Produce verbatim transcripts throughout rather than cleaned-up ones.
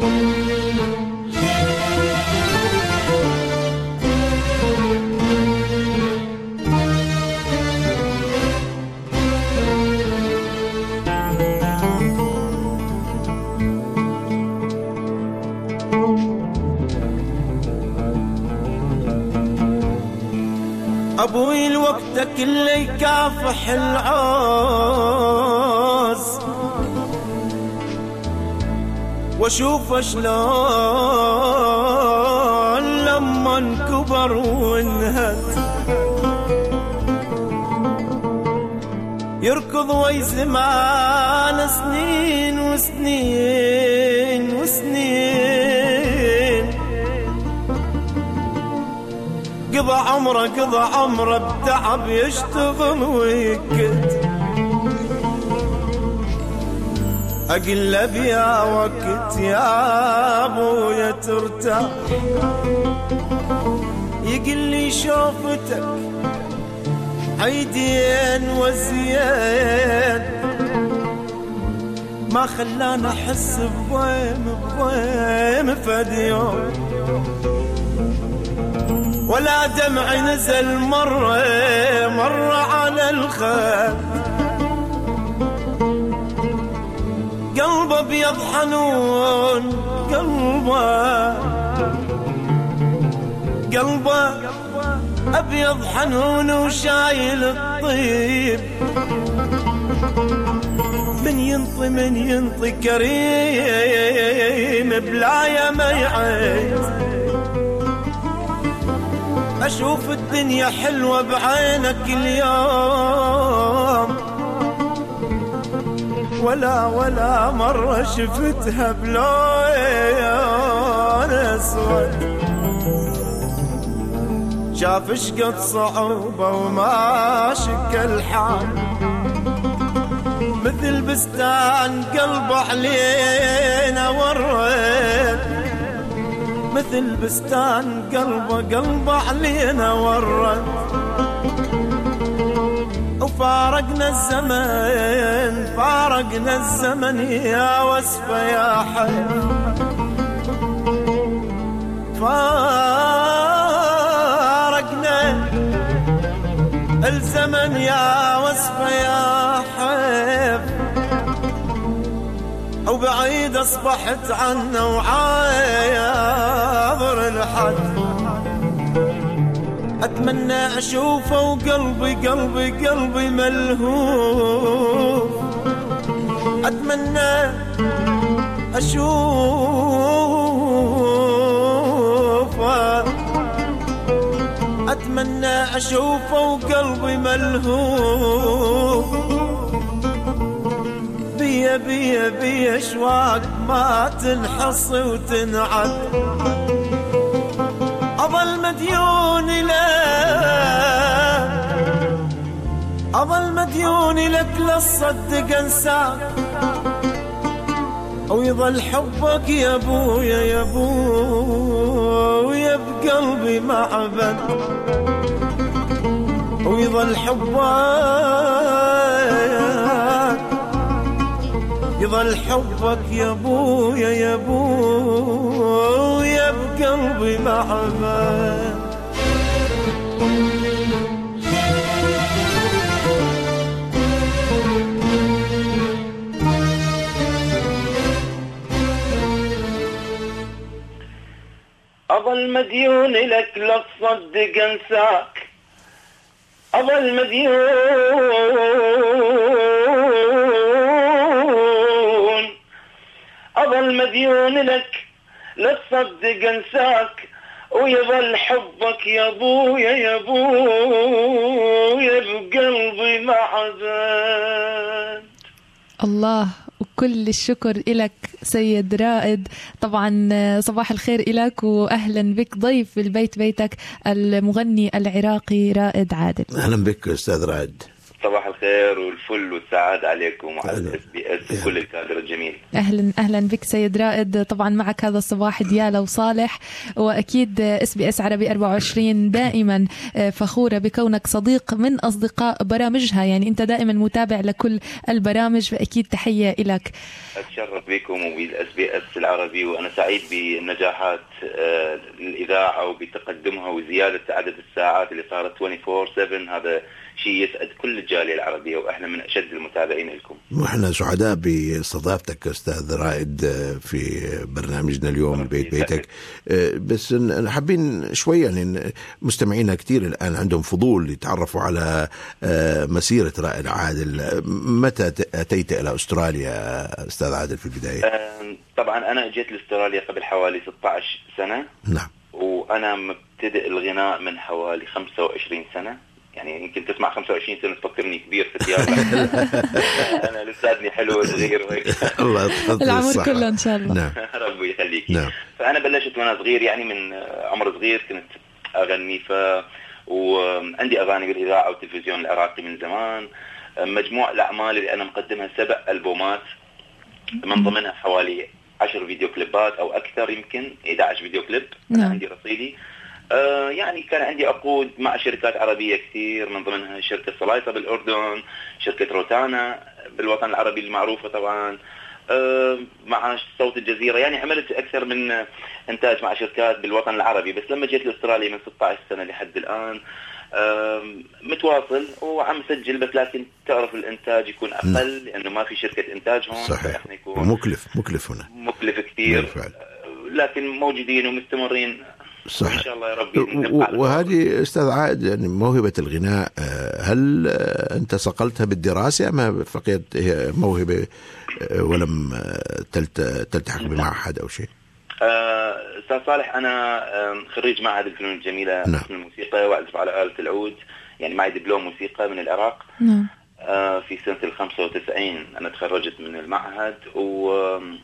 أبوي الوقت كله يكافح العوز واشوف شلون لما انكبر وانهد يركض وي زمان سنين وسنين وسنين قضى عمره قضى عمره بتعب يشتغل ويكد أقل بيا وقت يا أبويا ترتاح يقل لي شوفتك عيدين وزيان ما خلانا أحس بضيم بضيم فد يوم ولا دمع نزل مرة مرة على الخد قلبه ابيض حنون قلبه قلبه ابيض حنون وشايل الطيب من ينطي من ينطي كريم بلايا ما يعيد اشوف الدنيا حلوة بعينك اليوم ولا ولا مرة شفتها بلون اسود شاف شقد صعوبة وما شك الحال مثل بستان قلب علينا ورد مثل بستان قلب قلب علينا ورد وفارقنا الزمن فارقنا الزمن يا وصفة يا حي فارقنا الزمن يا وصفة يا حي وبعيد أصبحت عنا وعاذر الحد أتمنى أشوفه وقلبي قلبي قلبي ملهوف أتمنى أشوفه أتمنى أشوفه وقلبي ملهوف بيا بيا بيا أشواق ما تنحصي وتنعد أظل مديون لك أظل مديون لك للصدق أنساك ويظل حبك يا أبويا يا أبويا بقلبي معبد ويظل حبك يظل حبك يا أبويا يا أبويا بقلبي معبد أظل مديون لك لا تصدق أنساك أظل مديون أظل مديون لك لا تصدق أنساك ويظل حبك يا أبويا يا أبويا بقلبي معبد. الله وكل الشكر إلك سيد رائد. طبعا صباح الخير إلك وأهلا بك ضيف في البيت بيتك المغني العراقي رائد عادل. أهلا بك أستاذ رائد. صباح الخير والفل والسعادة عليكم وعلى الاس بي اس وكل الكادر الجميل. اهلا اهلا بك سيد رائد. طبعا معك هذا الصباح ديالة وصالح، واكيد اس بي اس عربي أربعة وعشرين دائما فخورة بكونك صديق من اصدقاء برامجها، يعني انت دائما متابع لكل البرامج، فاكيد تحية لك. اتشرف بكم وبالاس بي اس العربي، وانا سعيد بنجاحات الاذاعة وبتقدمها وزيادة عدد الساعات اللي صارت أربعة وعشرين سبعة. هذا شيء يسعد كل الجالية العربية، وإحنا من أشد المتابعين لكم. وإحنا سعداء باستضافتك أستاذ رائد في برنامجنا اليوم بيت بيتك. بس حابين شوية يعني مستمعينا كتير الآن عندهم فضول يتعرفوا على مسيرة رائد عادل. متى أتيت إلى أستراليا أستاذ عادل في البداية؟ طبعا أنا جيت لأستراليا قبل حوالي ستة عشر سنة. نعم. وأنا مبتدئ الغناء من حوالي خمسة وعشرين سنة، يعني يمكن تسمع خمسة وعشرين سنة تفكرني كبير في الديار. أنا لساتني حلو صغير وهيك. الله العمر كله إن شاء الله. نعم. ربي يخليك. نعم. فأنا بلشت وأنا صغير، يعني من عمر صغير كنت أغني، ف وعندي أغاني بالإذاعة والتلفزيون العراقي من زمان. مجموع الأعمال اللي أنا مقدمها سبع ألبومات، من ضمنها حوالي عشر فيديو كليبات أو أكثر، يمكن إحدى عشر فيديو كليب. أنا عندي رصيدي. آه يعني كان عندي عقود مع شركات عربية كثير، من ضمنها شركة سلايطة بالأردن، شركة روتانا بالوطن العربي المعروفة طبعا، آه مع صوت الجزيرة. يعني عملت أكثر من إنتاج مع شركات بالوطن العربي. بس لما جيت لأستراليا من ستة عشر سنة لحد الآن آه متواصل وعم سجل، بس لكن تعرف الإنتاج يكون أقل لأنه ما في شركة إنتاج هون. صحيح. مكلف مكلف هنا، مكلف كثير، لكن موجودين ومستمرين. صح. إن شاء الله يا رب. وهذه أستاذ عائد يعني موهبة الغناء، هل أنت صقلتها بالدراسة أم فقط هي موهبة ولم تلتحق بمعهد أو شيء؟ أستاذ صالح، أنا خريج معهد الفنون الجميلة نعم. قسم الموسيقى، وأعزف على آلة العود، يعني معي دبلوم موسيقى من العراق. نعم. في سنة الخمسة وتسعين أنا تخرجت من المعهد. و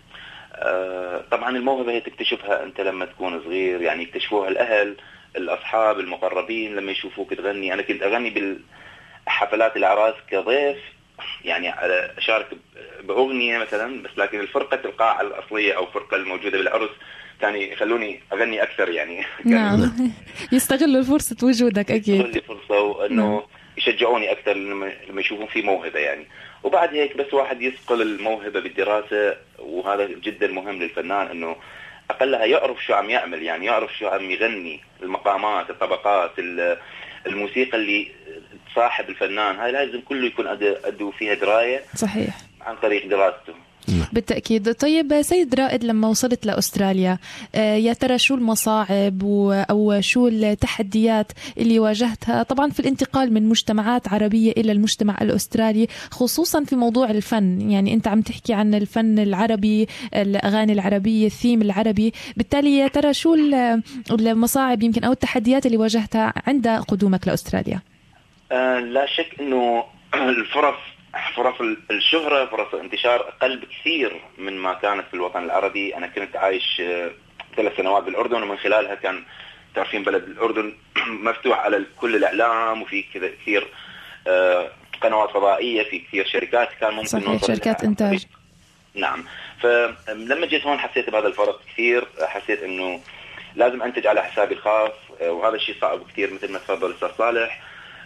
آه طبعا الموهبة هي تكتشفها أنت لما تكون صغير، يعني يكتشفوها الأهل، الأصحاب، المقربين لما يشوفوك تغني. أنا كنت أغني بالحفلات الأعراس كضيف، يعني أشارك بأغنية مثلا، بس لكن الفرقة القاعة الأصلية أو الفرقة الموجودة بالعرس كانوا يخلوني أغني أكثر. يعني نعم. يستغلوا فرصة وجودك أكيد. يستغلوا فرصة وأنه نعم. يشجعوني أكثر لما يشوفون في موهبة يعني. وبعد هيك بس واحد يسقل الموهبة بالدراسة، وهذا جدا مهم للفنان، انه اقلها يعرف شو عم يعمل، يعني يعرف شو عم يغني، المقامات، الطبقات، الموسيقى اللي صاحب الفنان، هاي لازم كله يكون عنده فيها دراية. صحيح. عن طريق دراسته. بالتأكيد. طيب سيد رائد، لما وصلت لأستراليا يا ترى شو المصاعب أو شو التحديات اللي واجهتها طبعا في الانتقال من مجتمعات عربية إلى المجتمع الأسترالي، خصوصا في موضوع الفن؟ يعني أنت عم تحكي عن الفن العربي، الأغاني العربية، الثيم العربي، بالتالي يا ترى شو المصاعب يمكن أو التحديات اللي واجهتها عند قدومك لأستراليا؟ آه لا شك أنه الفرص فرص الشهرة، فرص الانتشار أقل بكثير من ما كانت في الوطن العربي. أنا كنت عايش ثلاث سنوات بالأردن، ومن خلالها كان تعرفين بلد الأردن مفتوح على كل الإعلام، وفي كثير قنوات فضائية، في كثير شركات كان ممكن صحيح. شركات إنتاج. نعم. فلما جيت هون حسيت بهذا الفرق كثير، حسيت إنه لازم أنتج على حسابي الخاص، وهذا الشيء صعب كثير مثل ما تفضل أستاذ صالح.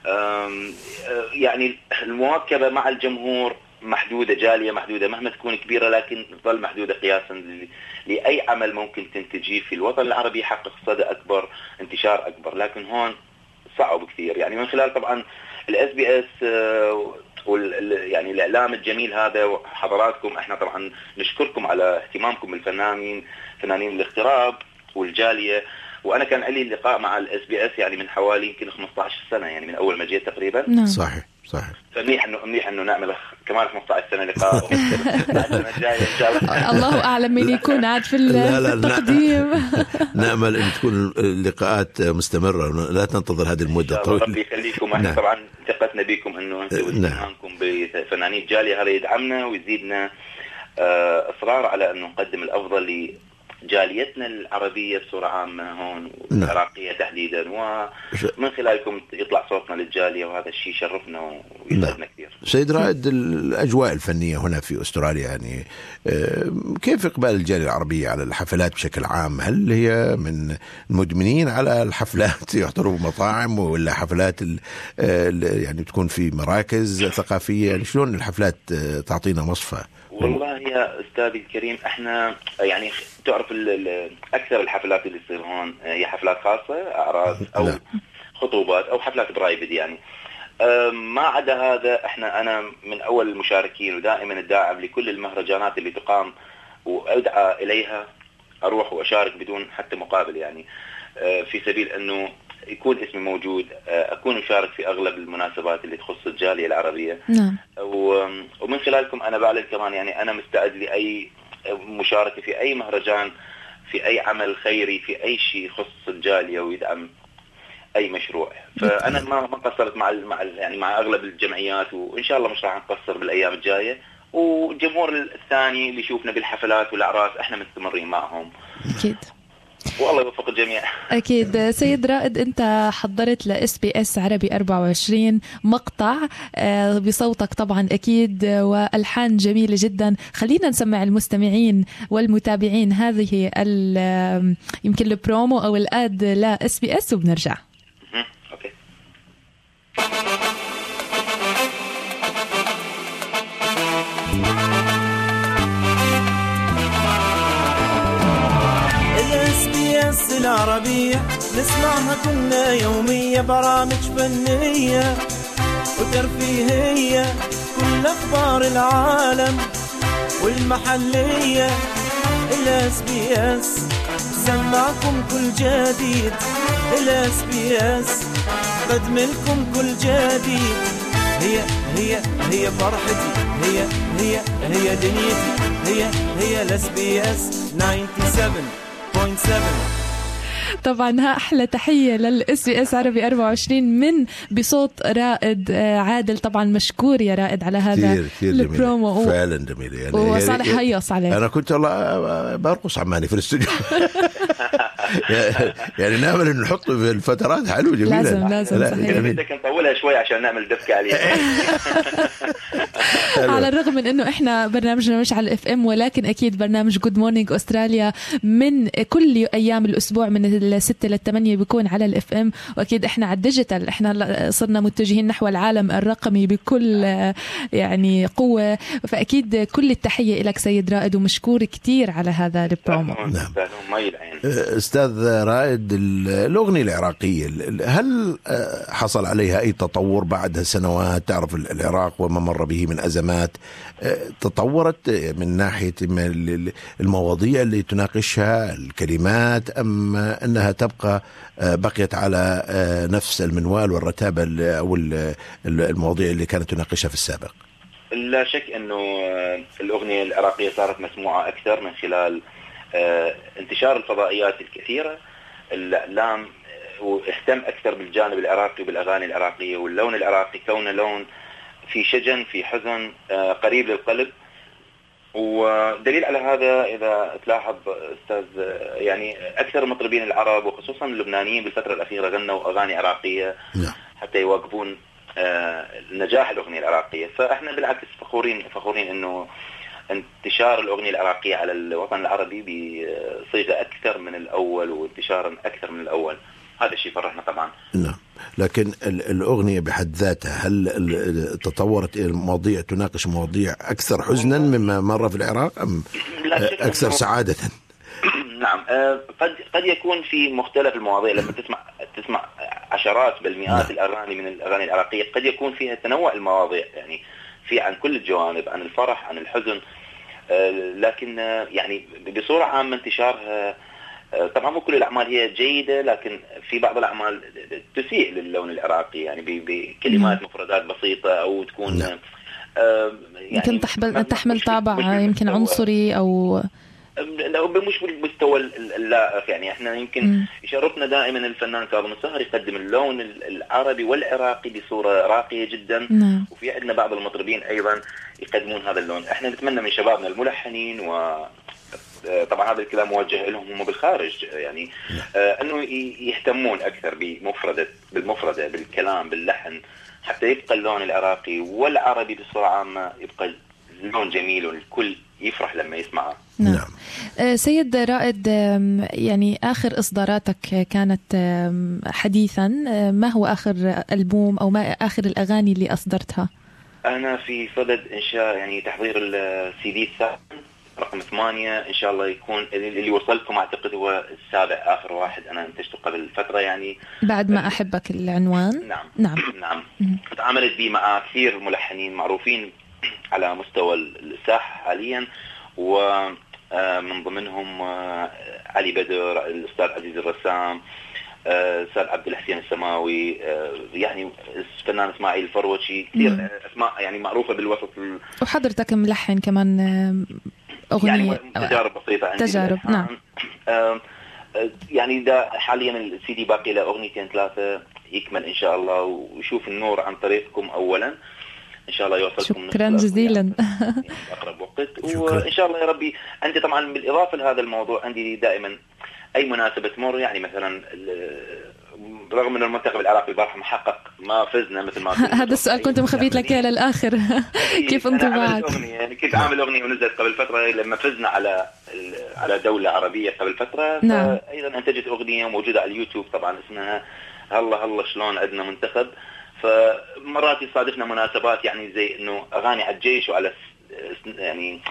يعني المواكبة مع الجمهور محدودة، جالية محدودة مهما تكون كبيرة، لكن تظل محدودة قياسا لأي عمل ممكن تنتجيه في الوطن العربي يحقق صدى أكبر، انتشار أكبر. لكن هون صعب كثير، يعني من خلال طبعا الاس بي اس يعني الإعلام الجميل هذا وحضراتكم، احنا طبعا نشكركم على اهتمامكم بالفنانين، فنانين الاغتراب والجالية. وانا كان لي لقاء مع الاس بي اس يعني من حوالي يمكن خمسة عشر سنه، يعني من اول ما جيت تقريبا. نعم. صحيح صحيح. فمنيح انه منيح انه نعمل كمان خمسة عشر سنه لقاء السنه الجايه ان شاء الله. الله اعلم من يكون عاد في التقديم. نامل ان تكون اللقاءات مستمره، لا تنتظر هذه المده الطويله. ربي يخليكم. احنا طبعا ثقتنا بكم انه انتم واهتمامكم بفنانين جاليه هذا يدعمنا ويزيدنا اصرار على انه نقدم الافضل جاليتنا العربية بصورة عامة هون والعراقية تحديدا، ومن خلالكم يطلع صوتنا للجالية، وهذا الشيء يشرفنا ويسعدنا كثير. سيد رائد، الأجواء الفنية هنا في أستراليا يعني كيف إقبال الجالية العربية على الحفلات بشكل عام؟ هل هي من المدمنين على الحفلات يحضروا مطاعم ولا حفلات يعني بتكون في مراكز ثقافية؟ يعني شلون الحفلات تعطينا وصفة؟ والله يا أستاذي الكريم، احنا يعني تعرف أكثر الحفلات اللي تصير هون هي حفلات خاصة، أعراس أو خطوبات أو حفلات برايفت يعني. ما عدا هذا احنا أنا من أول المشاركين ودائما الداعم لكل المهرجانات اللي تقام وأدعى إليها، أروح وأشارك بدون حتى مقابل يعني، في سبيل أنه يكون اسمي موجود، أكون مشارك في أغلب المناسبات اللي تخص الجالية العربية. نعم. ومن خلالكم أنا بعلن كمان يعني أنا مستعد لأي مشاركة في أي مهرجان، في أي عمل خيري، في أي شيء يخص الجالية ويدعم أي مشروع. فأنا ما ما قصرت مع مع يعني مع أغلب الجمعيات، وإن شاء الله مش راح نقصر بالأيام الجاية. والجمهور الثاني اللي يشوفنا بالحفلات والأعراس احنا مستمرين معهم. أكيد. والله يوفق الجميع. أكيد. سيد رائد، أنت حضرت لإس بي إس عربي أربعة وعشرين مقطع بصوتك طبعا أكيد وألحان جميلة جدا. خلينا نسمع المستمعين والمتابعين هذه يمكن البرومو أو الآد لإس بي إس وبنرجع. أوكي. الإس العربية نسمعها كنا يومية، برامج فنية وترفيهية، كل أخبار العالم والمحلية. الإس بي إس سمعكم كل جديد، الإس بي إس قدم لكم كل جديد. هي هي هي فرحتي، هي هي هي دنيتي، هي هي الإس بي إس تسعة وتسعين فاصلة سبعة. طبعا ها أحلى تحية للإس بي إس عربي أربعة وعشرين من بصوت رائد عادل. طبعا مشكور يا رائد على هذا البرومو، فعلا جميل يعني. وصالح هيص عليه. أنا كنت والله برقص عماني في الاستوديو. يعني نعمل نحطه في الفترات حلوة جميلة. لازم لازم صحيح. بدك نطولها شوي عشان نعمل دفكة عليه. على الرغم من إنه إحنا برنامجنا مش على الإف إم، ولكن أكيد برنامج جود مورنينج أستراليا من كل أيام الأسبوع من الستة للثمانية بيكون على الإف إم. وأكيد إحنا على الديجيتال، إحنا صرنا متجهين نحو العالم الرقمي بكل يعني قوة. فأكيد كل التحية لك سيد رائد، ومشكور كتير على هذا البرومو. نعم. أستاذ رائد، الأغنية العراقية هل حصل عليها أي تطور بعد سنوات؟ تعرف العراق وما مر به من أزمات، تطورت من ناحية المواضيع اللي تناقشها، الكلمات، أم أنها تبقى بقيت على نفس المنوال والرتابة أو المواضيع اللي كانت تناقشها في السابق؟ لا شك أنه الأغنية العراقية صارت مسموعة أكثر من خلال انتشار الفضائيات الكثيرة. الإعلام واهتم أكثر بالجانب العراقي وبالأغاني العراقية، واللون العراقي كونه لون في شجن، في حزن، قريب للقلب. ودليل على هذا إذا تلاحظ أستاذ يعني أكثر المطربين العرب وخصوصا اللبنانيين بالفترة الأخيرة غنوا أغاني عراقية حتى يواكبون نجاح الأغنية العراقية. فإحنا بالعكس فخورين فخورين إنه انتشار الأغنية العراقية على الوطن العربي بصيغة أكثر من الأول وانتشارا أكثر من الأول. هذا الشيء فرحنا طبعا. نعم. لكن الأغنية بحد ذاتها هل تطورت إلى مواضيع تناقش مواضيع أكثر حزنا مما مر في العراق أم أكثر سعادة؟ نعم. قد قد يكون في مختلف المواضيع. لما تسمع تسمع عشرات بل مئات الأغاني من الأغاني العراقية قد يكون فيها تنوع المواضيع، يعني في عن كل الجوانب، عن الفرح، عن الحزن. لكن يعني بصورة عامة انتشارها طبعا مو كل الأعمال هي جيدة، لكن في بعض الأعمال تسيء للون العراقي يعني بكلمات مفردات بسيطة أو تكون يعني يمكن تحمل تحمل طابع يمكن عنصري أو مش بالمستوى اللائق. يعني احنا يمكن يشرفنا دائما الفنان كاظم السهر يقدم اللون العربي والعراقي بصورة راقية جدا. نعم. وفي عندنا بعض المطربين أيضا يقدمون هذا اللون. احنا نتمنى من شبابنا الملحنين و طبعا هذا الكلام موجه لهم هم بالخارج، يعني انه يهتمون اكثر بمفردة بالمفردة بالكلام باللحن، حتى يبقى اللون العراقي والعربي بصورة عامة يبقى لون جميل والكل يفرح لما يسمعه. نعم. سيد رائد، يعني آخر إصداراتك كانت حديثا، ما هو آخر ألبوم أو ما آخر الأغاني اللي أصدرتها؟ أنا في صدد إنشاء يعني تحضير السي دي الثامن رقم ثمانية إن شاء الله، يكون اللي وصلتكم أعتقد هو السابع آخر واحد أنا انتجته قبل فترة يعني بعد ما أحبك العنوان. نعم نعم نعم تعاملت به مع كثير ملحنين معروفين على مستوى الساحة حاليا، ومن ضمنهم علي بدر، الأستاذ عزيز الرسام، الأستاذ عبد الحسين السماوي، يعني الفنان إسماعيل الفروشي، كثير أسماء يعني معروفة بالوسط. وحضرتك ملحن كمان أغنية يعني تجارب بسيطة عندي تجارب. نعم. يعني ده حاليا السي دي باقي له أغنيتين ثلاثة يكمل إن شاء الله، ويشوف النور عن طريقكم أولا إن شاء الله يوصلكم. شكرا جزيلا. يعني أقرب وقت وإن شاء الله يا ربي. عندي طبعا بالإضافة لهذا الموضوع عندي دائما أي مناسبة تمر، يعني مثلا رغم أن المنتخب العراقي البارحة محقق ما فزنا مثل ما هذا السؤال كنت مخبيت لك إياه للآخر. كيف انطباعك؟ يعني كنت عامل أغنية ونزلت قبل فترة لما فزنا على على دولة عربية قبل فترة. نعم. أيضا أنتجت أغنية موجودة على اليوتيوب طبعا اسمها هلا هلا شلون عندنا منتخب. فمرات يصادفنا مناسبات يعني زي إنه أغاني على الجيش وعلى يعني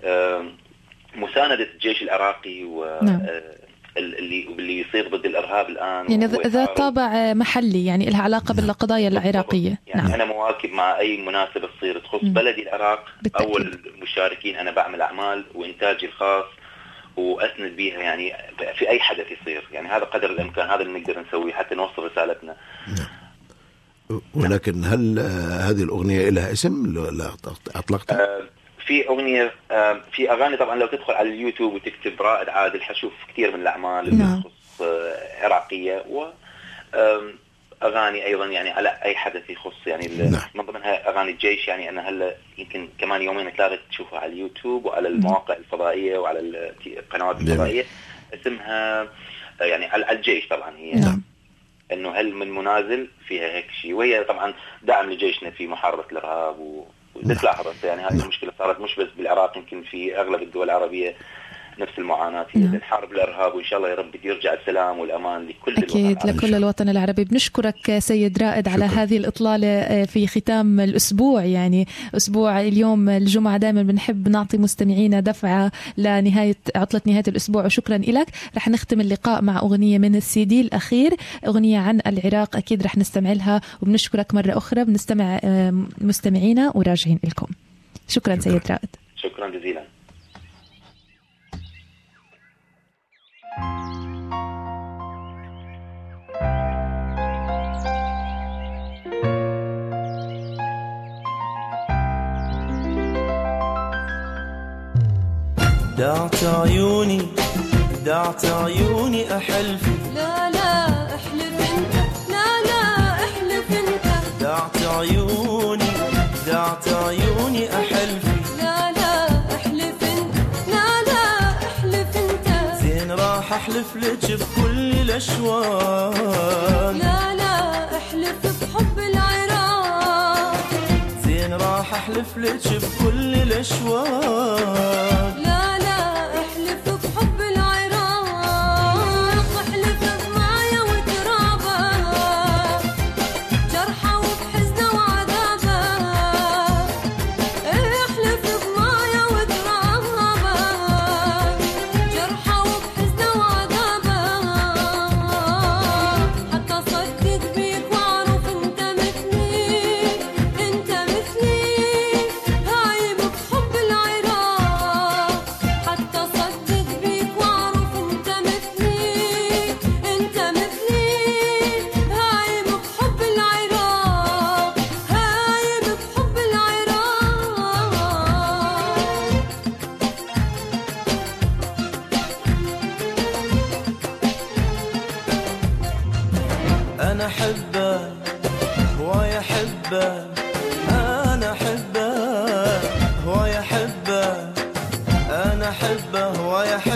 مساندة الجيش العراقي و نعم. اللي اللي يصير ضد الإرهاب الآن، يعني ذات طابع محلي، يعني لها علاقة بالقضايا العراقية. يعني نعم. أنا مواكب مع أي مناسبة تصير تخص م. بلدي العراق. بالتأكيد. أول مشاركين أنا بعمل أعمال وإنتاجي الخاص وأسند بيها يعني في أي حدث يصير، يعني هذا قدر الإمكان، هذا اللي نقدر نسويه حتى نوصل رسالتنا. نعم. ولكن هل هذه الأغنية لها اسم لا أطلقتها؟ أه في أغنية في أغاني طبعا لو تدخل على اليوتيوب وتكتب رائد عادل حشوف كثير من الأعمال اللي تخص عراقية، وأغاني أيضا يعني على أي حدث يخص يعني من ضمنها أغاني الجيش. يعني أنا هلا يمكن كمان يومين ثلاثة تشوفها على اليوتيوب وعلى المواقع الفضائية وعلى القنوات الفضائية اسمها يعني على الجيش طبعا هي. نعم. إنه هل من منازل فيها هيك شيء، وهي طبعا دعم لجيشنا في محاربة الإرهاب و لاحظت يعني هذه المشكلة صارت مش بس بالعراق، يمكن في أغلب الدول العربية نفس المعاناة هي الحرب الإرهاب، وإن شاء الله يا رب يرجع السلام والأمان لكل أكيد الوطن لكل الوطن العربي. بنشكرك سيد رائد على شكرا. هذه الإطلالة في ختام الأسبوع، يعني أسبوع اليوم الجمعة دائما بنحب نعطي مستمعينا دفعة لنهاية عطلة نهاية الأسبوع، وشكرا لك. رح نختم اللقاء مع أغنية من السي دي الأخير، أغنية عن العراق، أكيد رح نستمع لها، وبنشكرك مرة أخرى. بنستمع مستمعينا وراجعين لكم. شكرا, شكرا سيد رائد. شكرا جزيلا. دعت عيوني دعت عيوني أحلف، لا لا احلف انت، لا لا احلف انت. دعت عيوني دعت عيوني أحلف، لا لا احلف انت، لا لا احلف انت. زين راح احلف لك بكل الاشواق، لا لا احلف بحب العراق. زين راح احلف لك بكل الاشواق، لا لا احلف بحب العراق. احلف بمايا وترابه، جرحه وبحزنه وعذابه. احلف بمايا وترابه، جرحه وبحزنه وعذابه. حتى صدق بيك واعرف انت مثلي، انت مثلي هايم بحب العراق. حتى صدق بيك واعرف انت مثلي، انت مثلي هايم بحب العراق، هايم بحب العراق. أنا حبه هواي أحبه، أنا أحبه هواي أحبه، أنا أحبه هواي أحبه.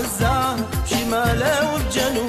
وزعها بشماله وبجنوب.